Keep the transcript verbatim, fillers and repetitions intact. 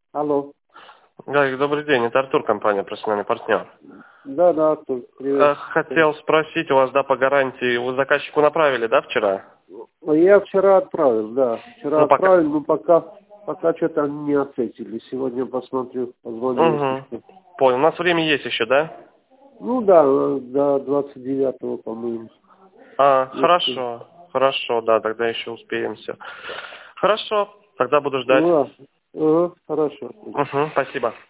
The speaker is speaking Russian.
Алло. Гарик, добрый день, это Артур, компания «Профессиональный партнер». Да, да, Артур, привет. Э, Хотел спросить у вас, да, по гарантии, вы заказчику направили, да, вчера? Ну, Я вчера отправил, да. Вчера Ну, пока. отправил, но пока, пока что-то они не ответили. Сегодня посмотрю, позвоню, если Угу. что. Понял, у нас время есть еще, да? Ну да, до двадцать девятого, по-моему. А, Если- хорошо, хорошо, да, тогда еще успеем все. Хорошо, тогда буду ждать. Ну, да. Ага, хорошо. Угу, спасибо.